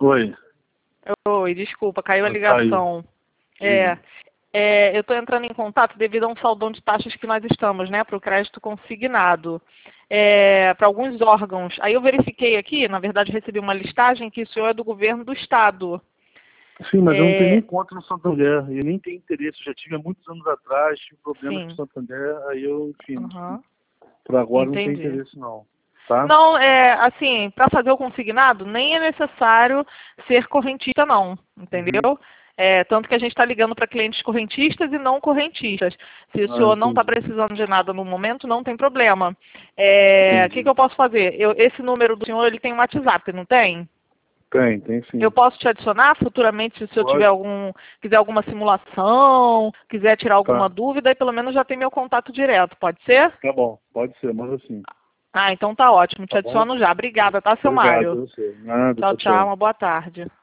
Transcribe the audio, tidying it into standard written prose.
Oi. Oi, desculpa, caiu a Caiu. ligação. Eu estou entrando em contato devido a um saldão de taxas que nós estamos, né, para o crédito consignado, para alguns órgãos. Aí eu verifiquei aqui, na verdade recebi uma listagem que o senhor é do governo do estado. Sim, mas eu não tenho nem conta no Santander, e nem tenho interesse, eu já tive há muitos anos atrás, tive problemas com o Santander, aí eu, enfim, por agora não tenho interesse não. Tá? Não, assim, para fazer o consignado, nem é necessário ser correntista não, entendeu? Tanto que a gente está ligando para clientes correntistas e não correntistas. Se o senhor não está precisando de nada no momento, não tem problema. O que eu posso fazer? Esse número do senhor, ele tem um WhatsApp, não tem? Tem sim. Eu posso te adicionar futuramente, se o senhor tiver quiser alguma simulação, quiser tirar alguma dúvida, e pelo menos já tem meu contato direto, pode ser? Tá bom, pode ser, manda sim. Ah, então tá ótimo, te adiciono já. Obrigada, tá, seu Mário? Obrigado, você. Nada, Tchau, tchau, uma boa tarde.